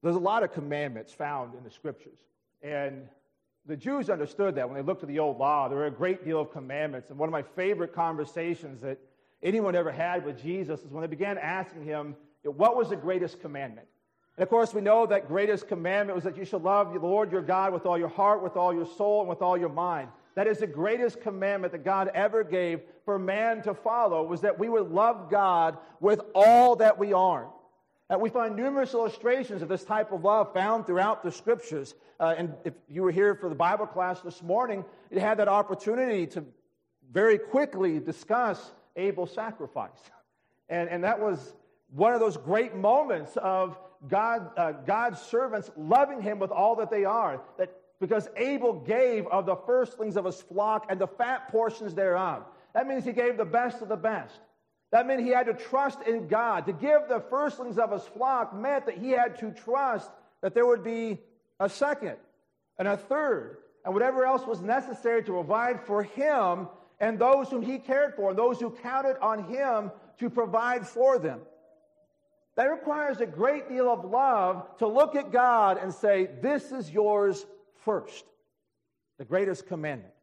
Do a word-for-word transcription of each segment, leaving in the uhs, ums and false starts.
There's a lot of commandments found in the Scriptures. And the Jews understood that when they looked at the old law. There were a great deal of commandments. And one of my favorite conversations that anyone ever had with Jesus is when they began asking him, what was the greatest commandment? And of course, we know that greatest commandment was that you shall love the Lord your God with all your heart, with all your soul, and with all your mind. That is the greatest commandment that God ever gave for man to follow, was that we would love God with all that we are. And we find numerous illustrations of this type of love found throughout the Scriptures. Uh, and if you were here for the Bible class this morning, you had that opportunity to very quickly discuss Abel's sacrifice. And, and that was one of those great moments of God, uh, God's servants loving him with all that they are. That because Abel gave of the firstlings of his flock and the fat portions thereof. That means he gave the best of the best. That meant he had to trust in God. To give the firstlings of his flock meant that he had to trust that there would be a second and a third and whatever else was necessary to provide for him and those whom he cared for and those who counted on him to provide for them. That requires a great deal of love to look at God and say, this is yours first. The greatest commandment.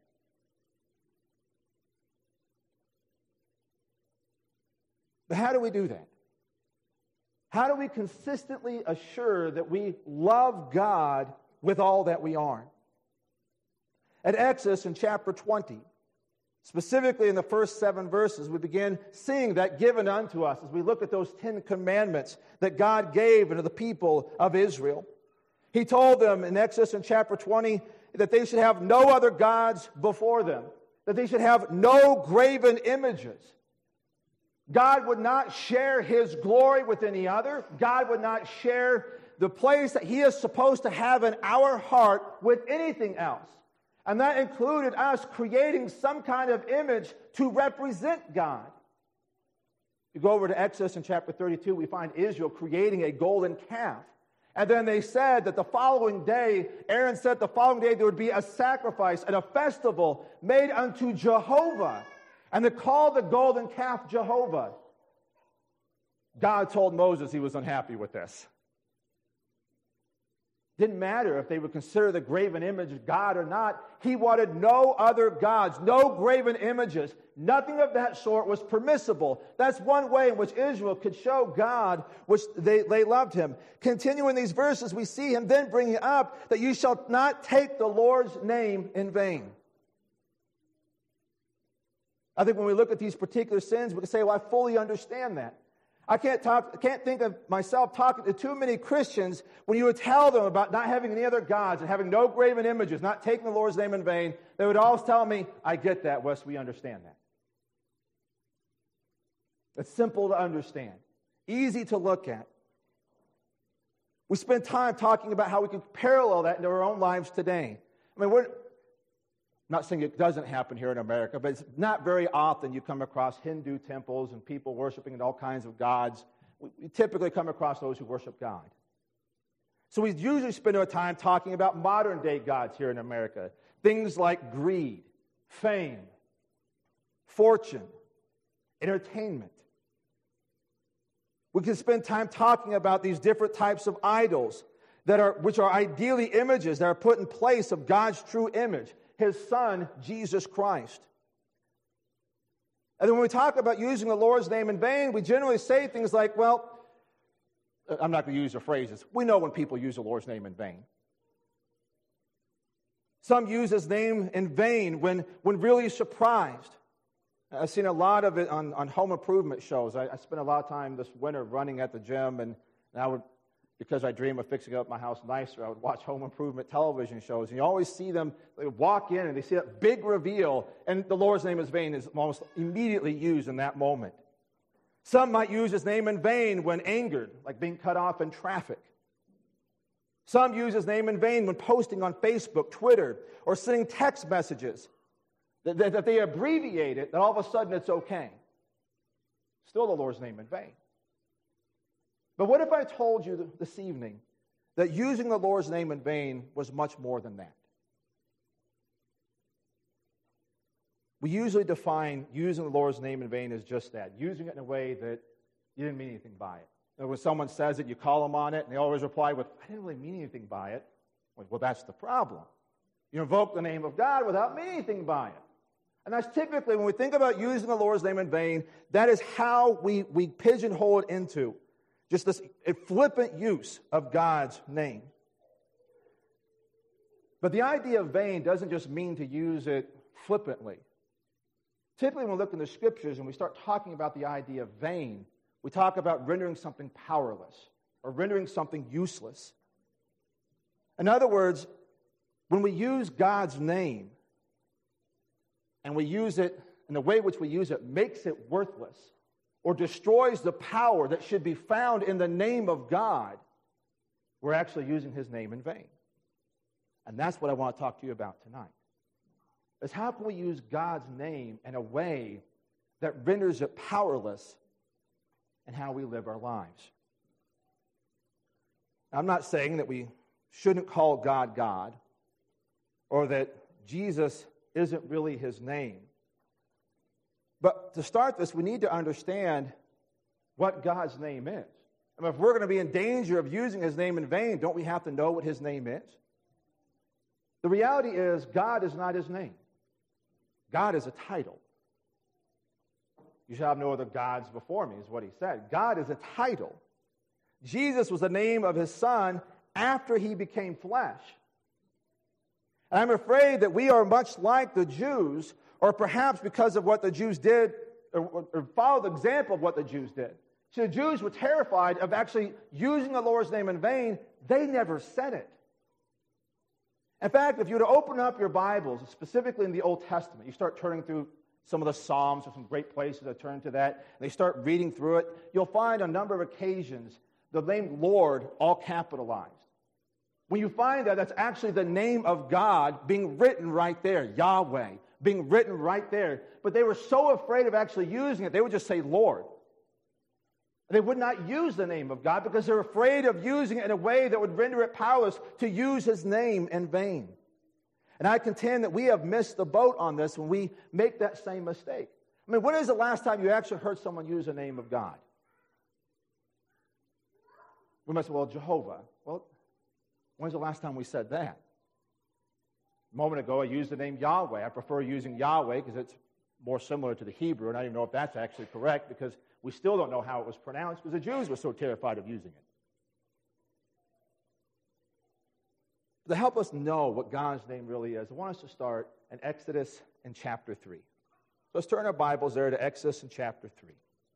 But how do we do that? How do we consistently assure that we love God with all that we are? At Exodus in chapter twenty, specifically in the first seven verses, we begin seeing that given unto us as we look at those Ten Commandments that God gave unto the people of Israel. He told them in Exodus in chapter twenty that they should have no other gods before them, that they should have no graven images. God would not share his glory with any other. God would not share the place that he is supposed to have in our heart with anything else. And that included us creating some kind of image to represent God. You go over to Exodus in chapter thirty-two, we find Israel creating a golden calf. And then they said that the following day, Aaron said the following day there would be a sacrifice and a festival made unto Jehovah. And they called the golden calf Jehovah. God told Moses he was unhappy with this. Didn't matter if they would consider the graven image God or not. He wanted no other gods, no graven images. Nothing of that sort was permissible. That's one way in which Israel could show God which they, they loved him. Continuing these verses, we see him then bringing up that you shall not take the Lord's name in vain. I think when we look at these particular sins, we can say, well, I fully understand that. I can't talk. I can't think of myself talking to too many Christians when you would tell them about not having any other gods and having no graven images, not taking the Lord's name in vain. They would always tell me, I get that, Wes, we understand that. It's simple to understand, easy to look at. We spend time talking about how we can parallel that into our own lives today. I mean, we're I'm not saying it doesn't happen here in America, but it's not very often you come across Hindu temples and people worshiping all kinds of gods. We, we typically come across those who worship God. So we usually spend our time talking about modern-day gods here in America. Things like greed, fame, fortune, entertainment. We can spend time talking about these different types of idols that are, which are ideally images that are put in place of God's true image, his Son, Jesus Christ. And then when we talk about using the Lord's name in vain, we generally say things like, well, I'm not going to use the phrases. We know when people use the Lord's name in vain. Some use his name in vain when, when really surprised. I've seen a lot of it on, on home improvement shows. I, I spent a lot of time this winter running at the gym, and, and I would, because I dream of fixing up my house nicer, I would watch home improvement television shows. And you always see them, they walk in and they see that big reveal, and the Lord's name is vain is almost immediately used in that moment. Some might use his name in vain when angered, like being cut off in traffic. Some use his name in vain when posting on Facebook, Twitter, or sending text messages that, that, that they abbreviate it, that all of a sudden it's okay. Still the Lord's name in vain. But what if I told you this evening that using the Lord's name in vain was much more than that? We usually define using the Lord's name in vain as just that, using it in a way that you didn't mean anything by it. And when someone says it, you call them on it, and they always reply with, I didn't really mean anything by it. Well, that's the problem. You invoke the name of God without meaning anything by it. And that's typically, when we think about using the Lord's name in vain, that is how we, we pigeonhole it into just this flippant use of God's name. But the idea of vain doesn't just mean to use it flippantly. Typically, when we look in the Scriptures and we start talking about the idea of vain, we talk about rendering something powerless or rendering something useless. In other words, when we use God's name and we use it in the way in which we use it makes it worthless or destroys the power that should be found in the name of God, we're actually using his name in vain. And that's what I want to talk to you about tonight. Is how can we use God's name in a way that renders it powerless in how we live our lives? I'm not saying that we shouldn't call God God or that Jesus isn't really his name. But to start this, we need to understand what God's name is. I mean, if we're going to be in danger of using his name in vain, don't we have to know what his name is? The reality is, God is not his name. God is a title. You shall have no other gods before me, is what he said. God is a title. Jesus was the name of his Son after he became flesh. And I'm afraid that we are much like the Jews, or perhaps because of what the Jews did, or, or follow the example of what the Jews did. See, the Jews were terrified of actually using the Lord's name in vain. They never said it. In fact, if you were to open up your Bibles, specifically in the Old Testament, you start turning through some of the Psalms, or some great places that turn to that, and they start reading through it, you'll find on a number of occasions the name Lord all capitalized. When you find that, that's actually the name of God being written right there, Yahweh, being written right there. But they were so afraid of actually using it, they would just say Lord. They would not use the name of God because they're afraid of using it in a way that would render it powerless to use his name in vain. And I contend that we have missed the boat on this when we make that same mistake. I mean, when is the last time you actually heard someone use the name of God? We might say, well, Jehovah. Well, when's the last time we said that? A moment ago, I used the name Yahweh. I prefer using Yahweh because it's more similar to the Hebrew, and I don't even know if that's actually correct because we still don't know how it was pronounced because the Jews were so terrified of using it. To help us know what God's name really is, I want us to start in Exodus in chapter three. So let's turn our Bibles there to Exodus in chapter three.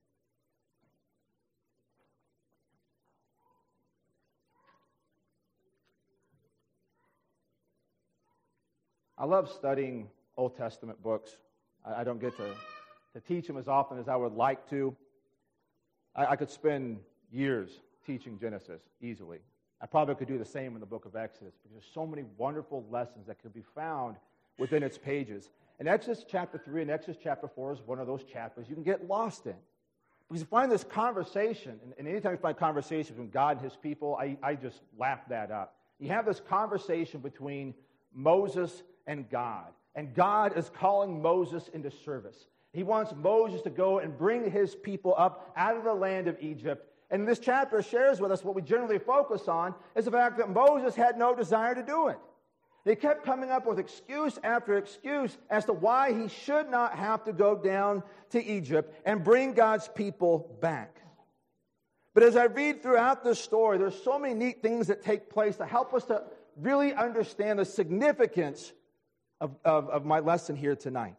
I love studying Old Testament books. I, I don't get to, to teach them as often as I would like to. I, I could spend years teaching Genesis easily. I probably could do the same in the book of Exodus because there's so many wonderful lessons that could be found within its pages. And Exodus chapter three and Exodus chapter four is one of those chapters you can get lost in. Because you find this conversation, and, and anytime you find conversation between God and his people, I, I just laugh that up. You have this conversation between Moses and God. And God is calling Moses into service. He wants Moses to go and bring his people up out of the land of Egypt. And this chapter shares with us what we generally focus on is the fact that Moses had no desire to do it. They kept coming up with excuse after excuse as to why he should not have to go down to Egypt and bring God's people back. But as I read throughout this story, there's so many neat things that take place to help us to really understand the significance of, of, of my lesson here tonight.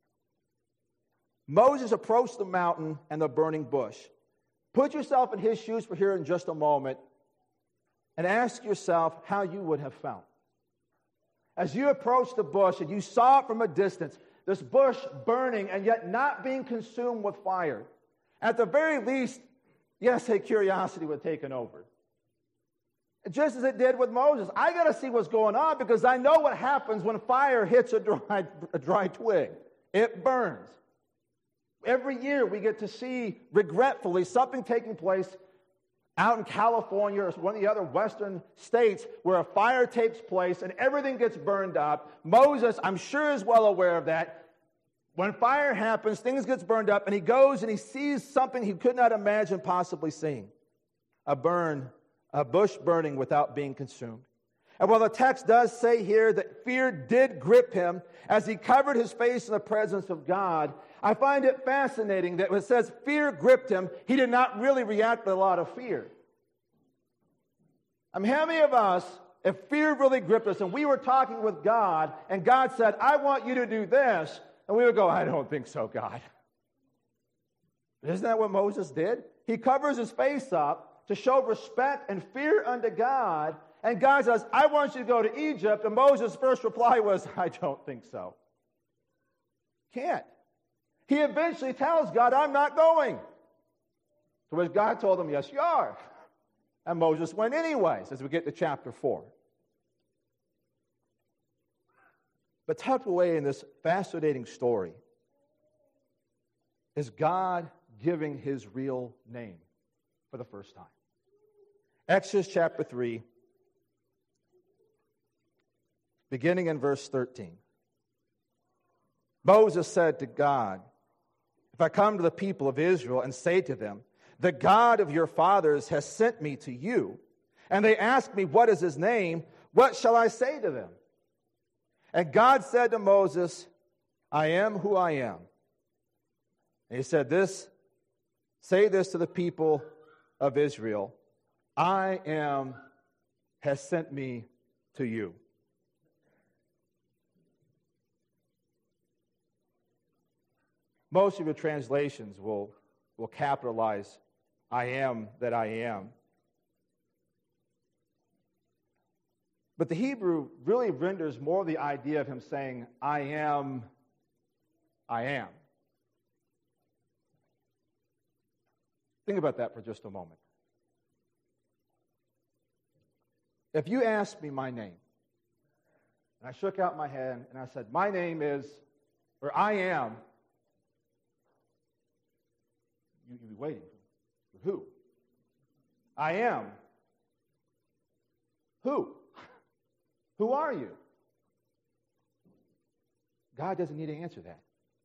Moses approached the mountain and the burning bush. Put yourself in his shoes for here in just a moment and ask yourself how you would have felt. As you approached the bush and you saw it from a distance, this bush burning and yet not being consumed with fire, at the very least, yes, a curiosity would have taken over. Just as it did with Moses. I got to see what's going on because I know what happens when fire hits a dry, a dry twig. It burns. Every year we get to see, regretfully, something taking place out in California or one of the other western states where a fire takes place and everything gets burned up. Moses, I'm sure, is well aware of that. When fire happens, things get burned up, and he goes and he sees something he could not imagine possibly seeing. a burn, a bush burning without being consumed. And while the text does say here that fear did grip him as he covered his face in the presence of God, I find it fascinating that when it says fear gripped him, he did not really react with a lot of fear. I mean, how many of us, if fear really gripped us and we were talking with God and God said, I want you to do this, and we would go, I don't think so, God. Isn't that what Moses did? He covers his face up to show respect and fear unto God. And God says, I want you to go to Egypt. And Moses' first reply was, I don't think so. Can't. He eventually tells God, I'm not going. To which God told him, yes, you are. And Moses went anyways, as we get to chapter four. But tucked away in this fascinating story is God giving his real name for the first time. Exodus chapter three, beginning in verse thirteen. Moses said to God, if I come to the people of Israel and say to them, the God of your fathers has sent me to you, and they ask me, what is his name? What shall I say to them? And God said to Moses, I am who I am. And he said this, say this to the people of Israel, I am has sent me to you. Most of your translations will, will capitalize, I am that I am. But the Hebrew really renders more the idea of him saying, I am, I am. Think about that for just a moment. If you asked me my name, and I shook out my hand and I said, my name is, or I am, you'd be waiting for who? I am. Who? Who are you? God doesn't need to answer that.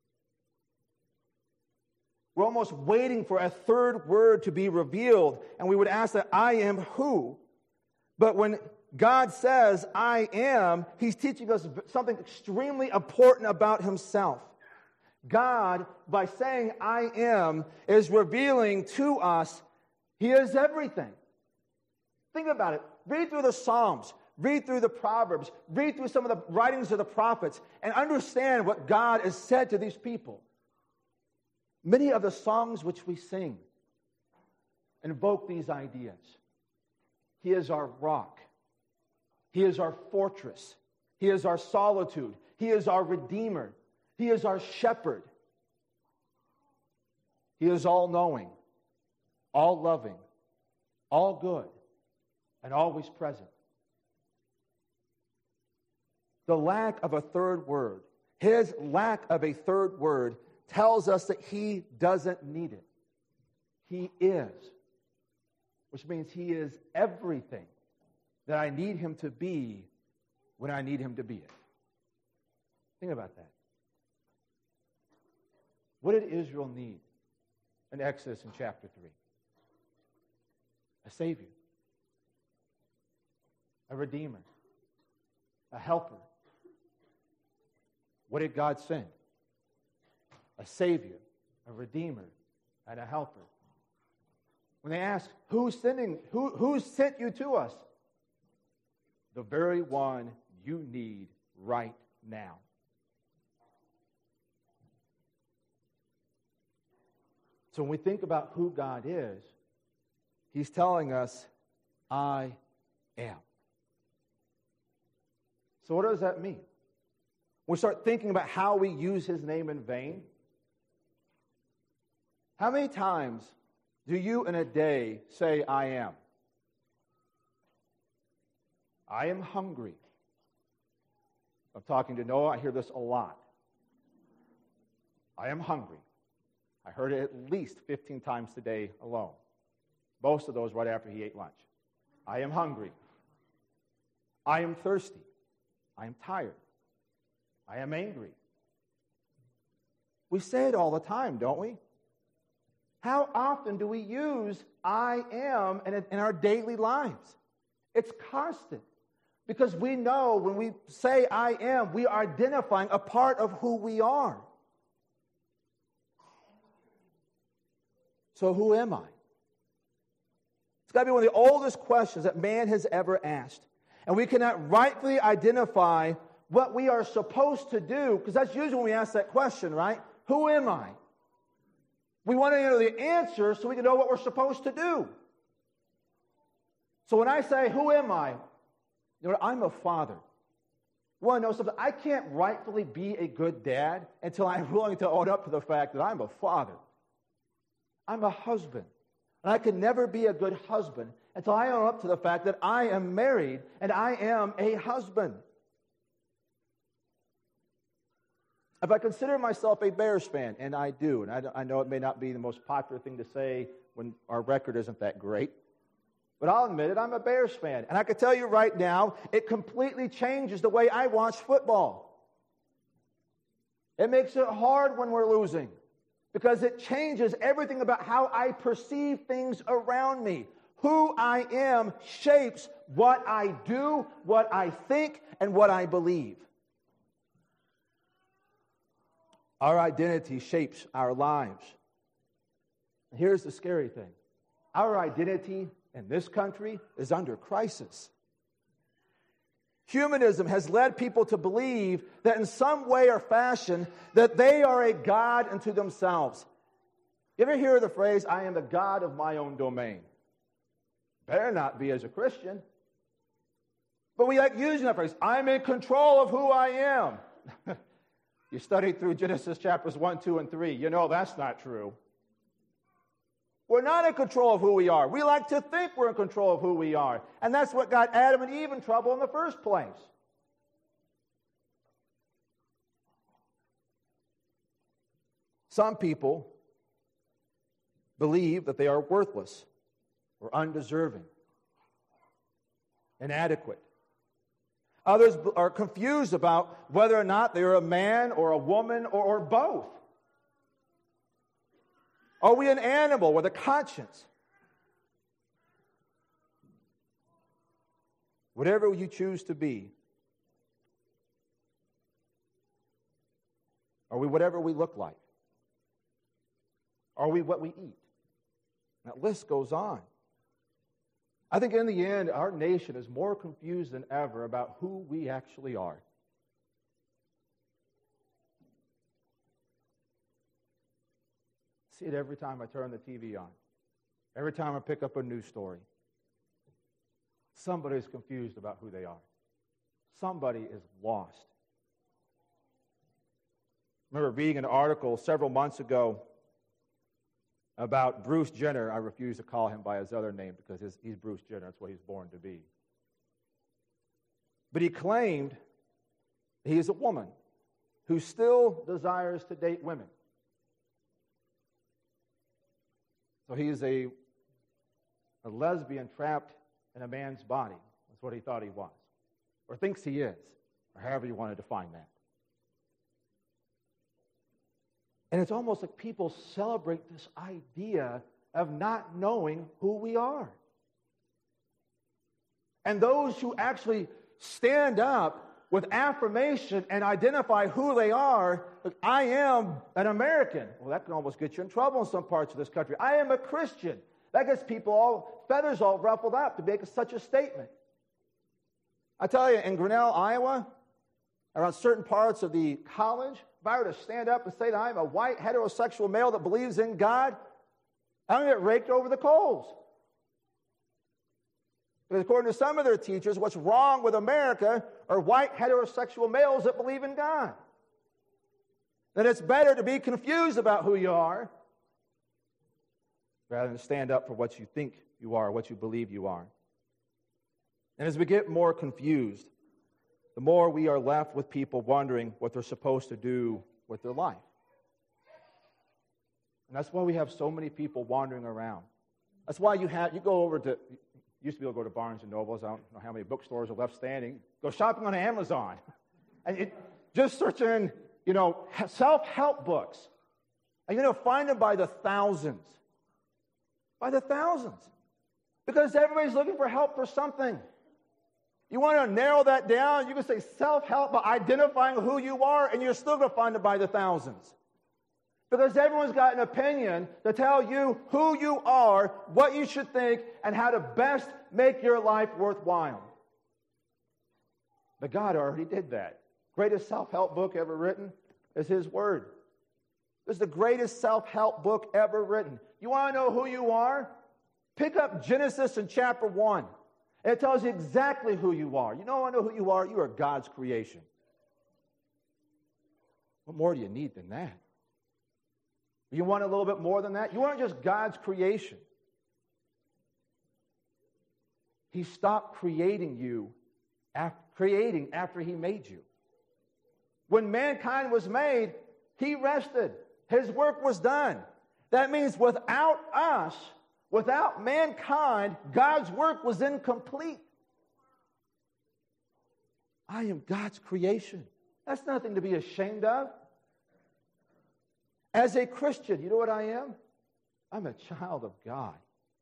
We're almost waiting for a third word to be revealed, and we would ask that I am who? But when God says I am, he's teaching us something extremely important about himself. God, by saying I am, is revealing to us he is everything. Think about it. Read through the Psalms. Read through the Proverbs. Read through some of the writings of the prophets and understand what God has said to these people. Many of the songs which we sing invoke these ideas. He is our rock. He is our fortress. He is our solitude. He is our redeemer. He is our shepherd. He is all-knowing, all-loving, all good, and always present. The lack of a third word, his lack of a third word, tells us that he doesn't need it. He is, which means he is everything that I need him to be when I need him to be it. Think about that. What did Israel need in Exodus in chapter three? A Savior, a Redeemer, a Helper. What did God send? A Savior, a Redeemer, and a Helper. When they ask, who's sending, who, who sent you to us? The very one you need right now. So when we think about who God is, he's telling us, I am. So what does that mean? We start thinking about how we use his name in vain. How many times do you in a day say, I am? I am hungry. I'm talking to Noah. I hear this a lot. I am hungry. I heard it at least fifteen times today alone. Most of those right after he ate lunch. I am hungry. I am thirsty. I am tired. I am angry. We say it all the time, don't we? How often do we use I am in, in our daily lives? It's constant. Because we know when we say I am, we are identifying a part of who we are. So who am I? It's got to be one of the oldest questions that man has ever asked. And we cannot rightfully identify what we are supposed to do, because that's usually when we ask that question, right? Who am I? We want to know the answer so we can know what we're supposed to do. So when I say, who am I? You know, I'm a father. You want to know something? I can't rightfully be a good dad until I'm willing to own up to the fact that I'm a father. I'm a husband. And I can never be a good husband until I own up to the fact that I am married and I am a husband. If I consider myself a Bears fan, and I do, and I, I know it may not be the most popular thing to say when our record isn't that great, but I'll admit it, I'm a Bears fan. And I can tell you right now, it completely changes the way I watch football. It makes it hard when we're losing, because it changes everything about how I perceive things around me. Who I am shapes what I do, what I think, and what I believe. Our identity shapes our lives. And here's the scary thing. Our identity in this country is under crisis. Humanism has led people to believe that in some way or fashion that they are a god unto themselves. You ever hear the phrase, I am the god of my own domain? Better not be as a Christian. But we like using that phrase, I'm in control of who I am. You studied through Genesis chapters one, two, and three. You know that's not true. We're not in control of who we are. We like to think we're in control of who we are. And that's what got Adam and Eve in trouble in the first place. Some people believe that they are worthless or undeserving, inadequate. Others are confused about whether or not they're a man or a woman or, or both. Are we an animal with a conscience? Whatever you choose to be, are we whatever we look like? Are we what we eat? That list goes on. I think in the end, our nation is more confused than ever about who we actually are. I see it every time I turn the T V on. Every time I pick up a news story. Somebody is confused about who they are. Somebody is lost. I remember reading an article several months ago about Bruce Jenner. I refuse to call him by his other name because his, he's Bruce Jenner. That's what he's born to be. But he claimed he is a woman who still desires to date women. So he is a, a lesbian trapped in a man's body. That's what he thought he was, or thinks he is, or however you want to define that. And it's almost like people celebrate this idea of not knowing who we are. And those who actually stand up with affirmation and identify who they are, like, I am an American. Well, that can almost get you in trouble in some parts of this country. I am a Christian. That gets people all, feathers all ruffled up to make such a statement. I tell you, in Grinnell, Iowa, around certain parts of the college, if I were to stand up and say that I'm a white heterosexual male that believes in God, I'm going to get raked over the coals. Because according to some of their teachers, what's wrong with America are white heterosexual males that believe in God. That it's better to be confused about who you are rather than stand up for what you think you are, what you believe you are. And as we get more confused, the more we are left with people wondering what they're supposed to do with their life. And that's why we have so many people wandering around. That's why you have you go over to, you used to be able to go to Barnes and Nobles. I don't know how many bookstores are left standing. Go shopping on Amazon. And it, just search in, you know, self-help books. And you're going to find them by the thousands. By the thousands. Because everybody's looking for help for something. You want to narrow that down, you can say self-help by identifying who you are, and you're still going to find it by the thousands. Because everyone's got an opinion to tell you who you are, what you should think, and how to best make your life worthwhile. But God already did that. Greatest self-help book ever written is His Word. This is the greatest self-help book ever written. You want to know who you are? Pick up Genesis in chapter one. It tells you exactly who you are. You know, I know who you are. You are God's creation. What more do you need than that? You want a little bit more than that? You aren't just God's creation. He stopped creating you, after, creating after He made you. When mankind was made, He rested. His work was done. That means without us, without mankind, God's work was incomplete. I am God's creation. That's nothing to be ashamed of. As a Christian, you know what I am? I'm a child of God.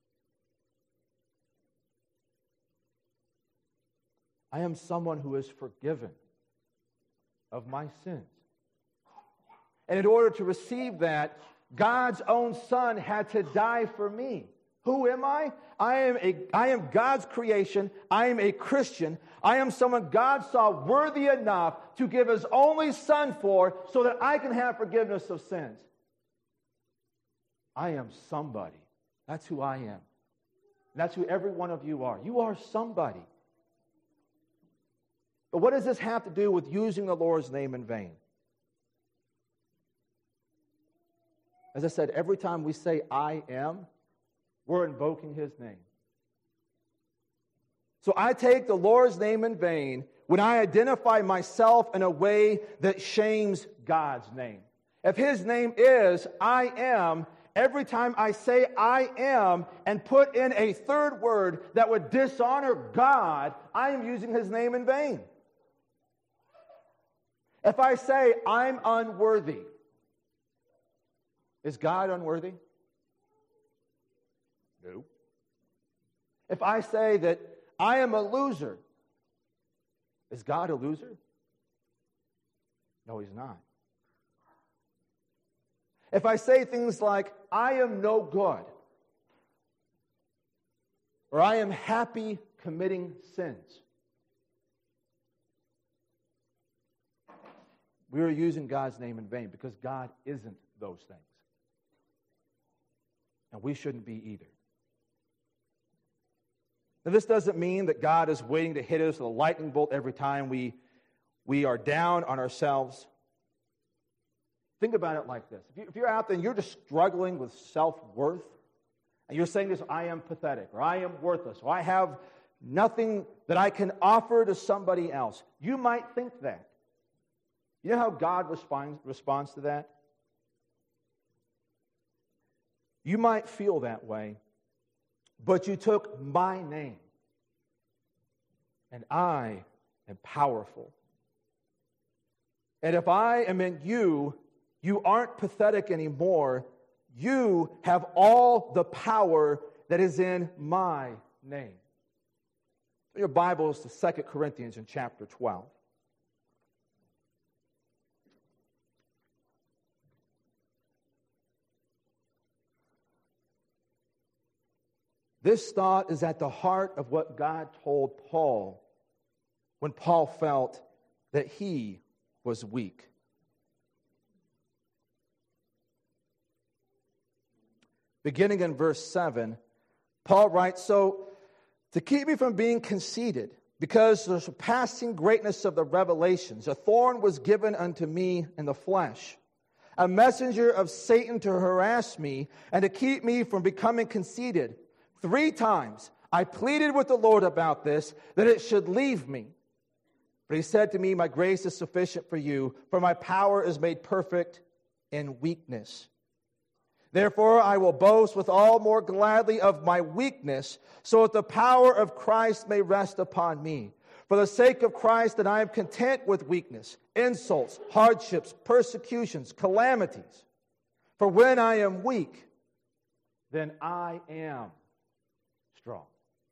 I am someone who is forgiven of my sins. And in order to receive that, God's own Son had to die for me. Who am I? I am a I am God's creation. I am a Christian. I am someone God saw worthy enough to give His only Son for, so that I can have forgiveness of sins. I am somebody. That's who I am. That's who every one of you are. You are somebody. But what does this have to do with using the Lord's name in vain? As I said, every time we say I am, we're invoking His name. So I take the Lord's name in vain when I identify myself in a way that shames God's name. If His name is I am, every time I say I am and put in a third word that would dishonor God, I am using His name in vain. If I say I'm unworthy, is God unworthy? No. If I say that I am a loser, is God a loser? No, He's not. If I say things like, I am no good, or I am happy committing sins, we are using God's name in vain, because God isn't those things. And we shouldn't be either. Now, this doesn't mean that God is waiting to hit us with a lightning bolt every time we, we are down on ourselves. Think about it like this. If, you, if you're out there and you're just struggling with self-worth, and you're saying this, I am pathetic, or I am worthless, or I have nothing that I can offer to somebody else, you might think that. You know how God responds, responds to that? You might feel that way, but you took my name, and I am powerful. And if I am in you, you aren't pathetic anymore. You have all the power that is in my name. Your Bibles to Second Corinthians in chapter twelve. This thought is at the heart of what God told Paul when Paul felt that he was weak. Beginning in verse seven, Paul writes, So, to keep me from being conceited, because of the surpassing greatness of the revelations, a thorn was given unto me in the flesh, a messenger of Satan to harass me and to keep me from becoming conceited. Three times I pleaded with the Lord about this, that it should leave me. But He said to me, My grace is sufficient for you, for my power is made perfect in weakness. Therefore I will boast with all more gladly of my weakness, so that the power of Christ may rest upon me. For the sake of Christ, that I am content with weakness, insults, hardships, persecutions, calamities. For when I am weak, then I am strong.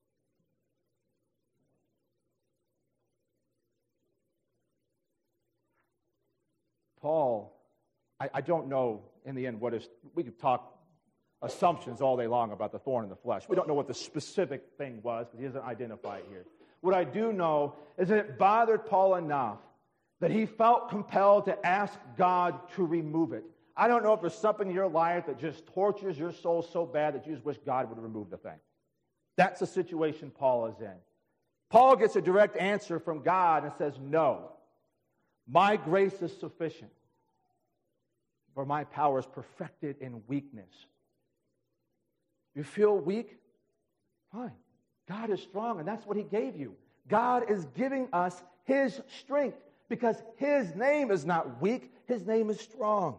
Paul, I, I don't know in the end what is, we could talk assumptions all day long about the thorn in the flesh. We don't know what the specific thing was because he doesn't identify it here. What I do know is that it bothered Paul enough that he felt compelled to ask God to remove it. I don't know if there's something in your life that just tortures your soul so bad that you just wish God would remove the thing. That's the situation Paul is in. Paul gets a direct answer from God and says, no, my grace is sufficient, for my power is perfected in weakness. You feel weak? Fine. God is strong, and that's what he gave you. God is giving us his strength because his name is not weak. His name is strong.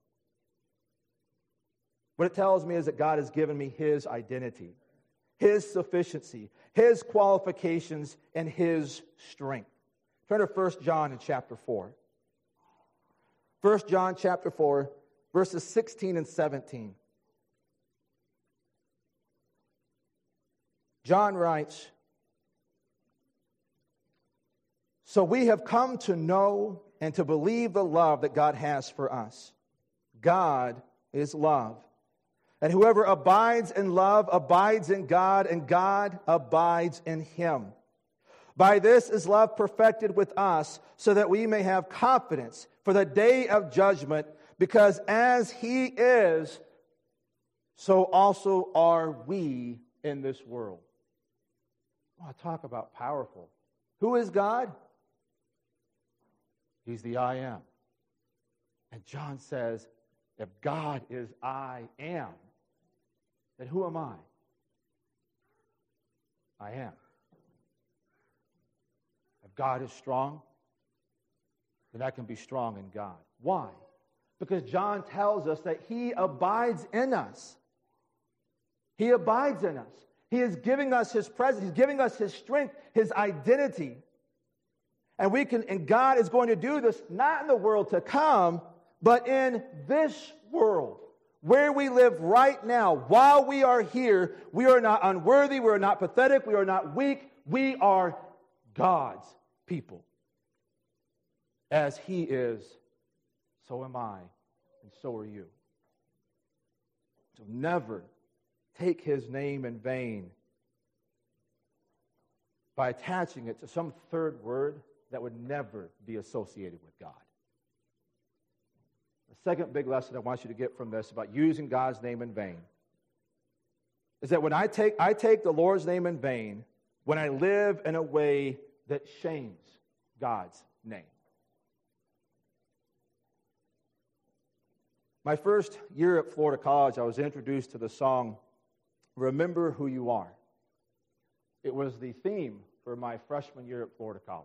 What it tells me is that God has given me his identity, his sufficiency, his qualifications, and his strength. Turn to First John in chapter four. First John chapter four, verses sixteen and seventeen. John writes, so we have come to know and to believe the love that God has for us. God is love. And whoever abides in love abides in God, and God abides in him. By this is love perfected with us, so that we may have confidence for the day of judgment, because as he is, so also are we in this world. I want to talk about powerful. Who is God? He's the I am. And John says, if God is I am, then who am I? I am. If God is strong, then I can be strong in God. Why? Because John tells us that he abides in us. He abides in us. He is giving us his presence. He's giving us his strength, his identity. And we can, and God is going to do this not in the world to come, but in this world, where we live right now. While we are here, we are not unworthy, we are not pathetic, we are not weak. We are God's people. As he is, so am I, and so are you. So never take his name in vain by attaching it to some third word that would never be associated with God. The second big lesson I want you to get from this about using God's name in vain is that when I take, I take the Lord's name in vain when I live in a way that shames God's name. My first year at Florida College, I was introduced to the song, Remember Who You Are. It was the theme for my freshman year at Florida College.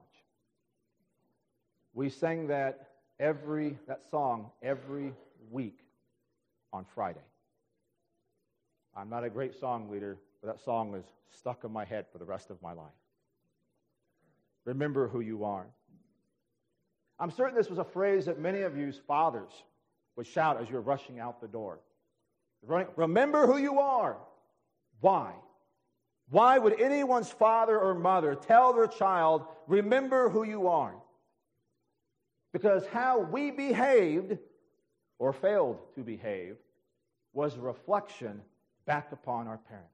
We sang that every that song every week on Friday. I'm not a great song leader, but that song was stuck in my head for the rest of my life. Remember who you are. I'm certain this was a phrase that many of you's fathers would shout as you're rushing out the door. Remember who you are. Why? Why would anyone's father or mother tell their child, remember who you are? Because how we behaved or failed to behave was a reflection back upon our parents.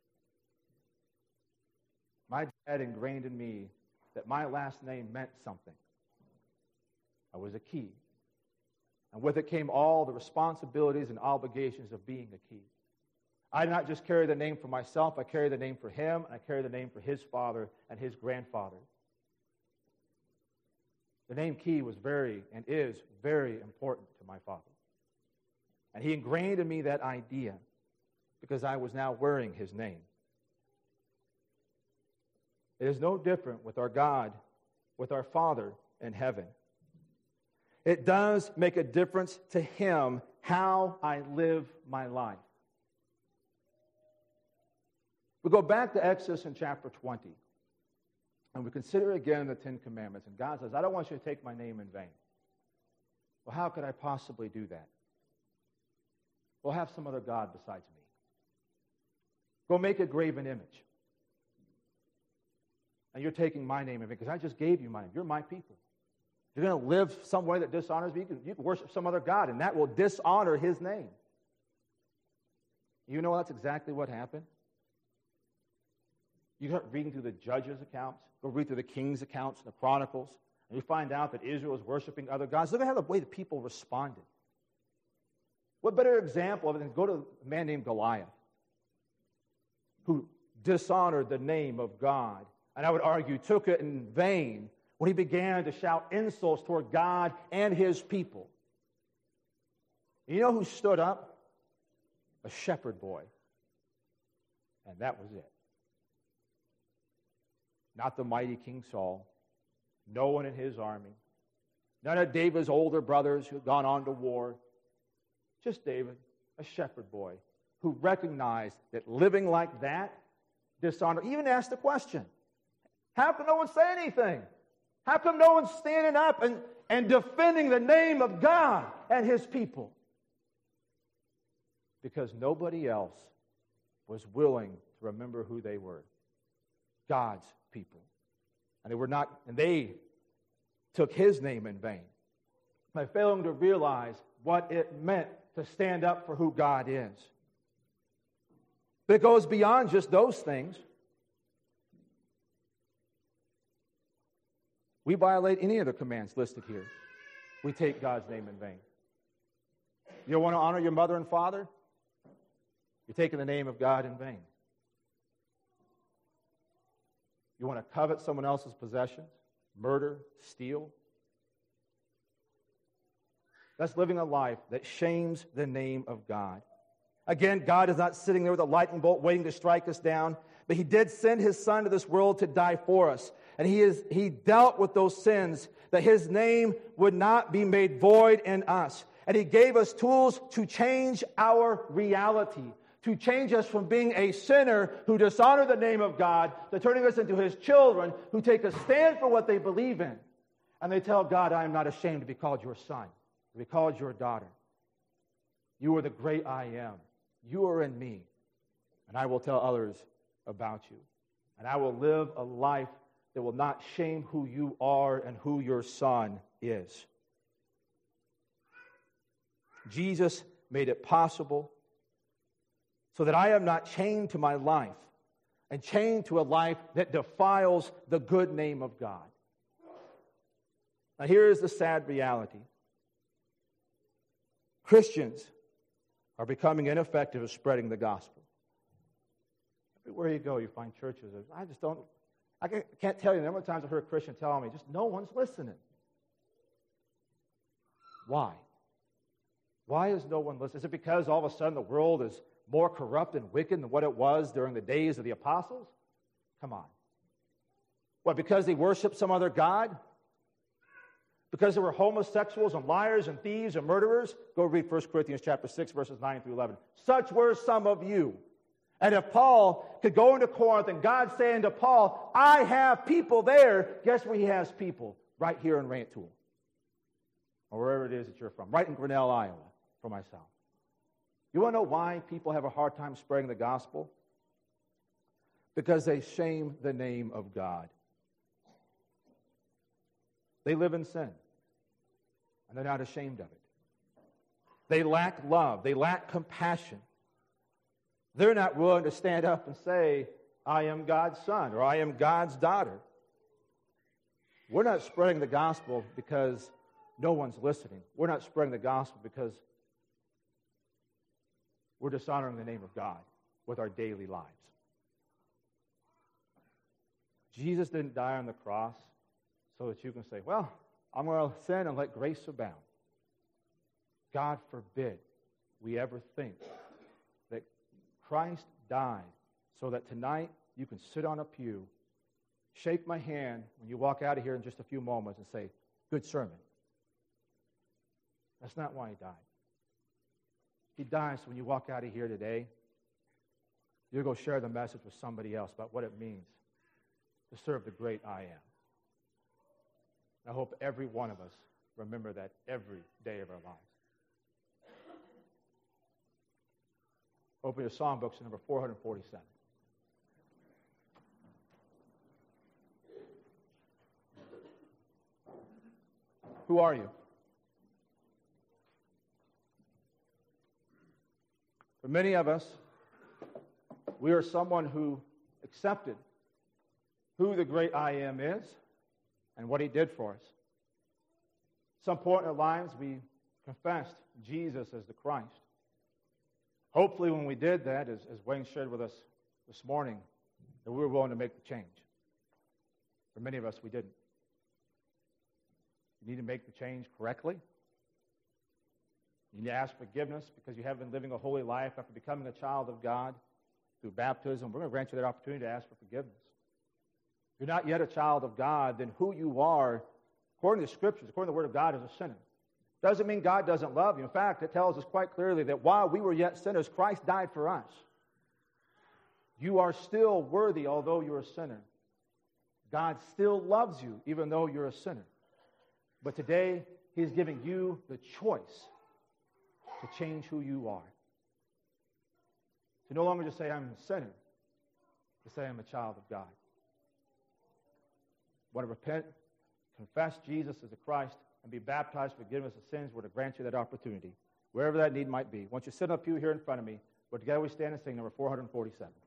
My dad ingrained in me that my last name meant something. I was a key. And with it came all the responsibilities and obligations of being a key. I did not just carry the name for myself, I carry the name for him, and I carry the name for his father and his grandfather. The name Key was very and is very important to my father. And he ingrained in me that idea because I was now wearing his name. It is no different with our God, with our Father in heaven. It does make a difference to him how I live my life. We go back to Exodus in chapter twenty, and we consider again the Ten Commandments. And God says, I don't want you to take my name in vain. Well, how could I possibly do that? Well, have some other God besides me. Go make a graven image. And you're taking my name in vain because I just gave you my name. You're my people. If you're going to live some way that dishonors me, you can, you can worship some other God, and that will dishonor his name. You know that's exactly what happened? You start reading through the judges' accounts, go read through the king's accounts, the chronicles, and you find out that Israel was worshiping other gods. Look at how the way the people responded. What better example of it than go to a man named Goliath, who dishonored the name of God, and I would argue took it in vain when he began to shout insults toward God and his people. You know who stood up? A shepherd boy. And that was it. Not the mighty King Saul. No one in his army. None of David's older brothers who had gone on to war. Just David, a shepherd boy, who recognized that living like that dishonored. Even asked the question, how come no one say anything? How come no one's standing up and, and defending the name of God and his people? Because nobody else was willing to remember who they were. God's people. And they were not, and they took his name in vain by failing to realize what it meant to stand up for who God is. But it goes beyond just those things. We violate any of the commands listed here. We take God's name in vain. You want to honor your mother and father? You're taking the name of God in vain. You want to covet someone else's possessions? Murder, steal? That's living a life that shames the name of God. Again, God is not sitting there with a lightning bolt waiting to strike us down, but he did send his Son to this world to die for us. And he is he dealt with those sins, that his name would not be made void in us. And he gave us tools to change our reality, to change us from being a sinner who dishonor the name of God to turning us into his children who take a stand for what they believe in. And they tell God, I am not ashamed to be called your son, to be called your daughter. You are the great I am. You are in me. And I will tell others about you. And I will live a life that will not shame who you are and who your son is. Jesus made it possible so that I am not chained to my life and chained to a life that defiles the good name of God. Now here is the sad reality. Christians are becoming ineffective at spreading the gospel. Everywhere you go, you find churches. I just don't, I can't tell you the number of times I've heard a Christian tell me, just no one's listening. Why? Why is no one listening? Is it because all of a sudden the world is more corrupt and wicked than what it was during the days of the apostles? Come on. What, because they worshiped some other god? Because there were homosexuals and liars and thieves and murderers? Go read First Corinthians chapter six, verses nine through eleven. Such were some of you. And if Paul could go into Corinth and God saying to Paul, I have people there, guess where he has people? Right here in Rantoul. Or wherever it is that you're from. Right in Grinnell, Iowa, for myself. You want to know why people have a hard time spreading the gospel? Because they shame the name of God. They live in sin. And they're not ashamed of it. They lack love. They lack compassion. They're not willing to stand up and say, I am God's son, or I am God's daughter. We're not spreading the gospel because no one's listening. We're not spreading the gospel because we're dishonoring the name of God with our daily lives. Jesus didn't die on the cross so that you can say, well, I'm going to sin and let grace abound. God forbid we ever think that Christ died so that tonight you can sit on a pew, shake my hand when you walk out of here in just a few moments and say, good sermon. That's not why he died. He died so when you walk out of here today, you'll go share the message with somebody else about what it means to serve the great I am. I hope every one of us remember that every day of our lives. Open your songbooks to number four forty-seven. Who are you? For many of us, we are someone who accepted who the great I Am is and what he did for us. At some point in our lives, we confessed Jesus as the Christ. Hopefully when we did that, as, as Wayne shared with us this morning, that we were willing to make the change. For many of us, we didn't. You need to make the change correctly. You need to ask forgiveness because you haven't been living a holy life after becoming a child of God through baptism. We're going to grant you that opportunity to ask for forgiveness. If you're not yet a child of God, then who you are, according to the Scriptures, according to the Word of God, is a sinner. Doesn't mean God doesn't love you. In fact, it tells us quite clearly that while we were yet sinners, Christ died for us. You are still worthy, although you're a sinner. God still loves you, even though you're a sinner. But today, He's giving you the choice to change who you are. To no longer just say, I'm a sinner, to say, I'm a child of God. Want to repent, confess Jesus as the Christ, and be baptized for forgiveness of sins, we're to grant you that opportunity, wherever that need might be. Once you sit up you here in front of me, but together we stand and sing number four forty-seven.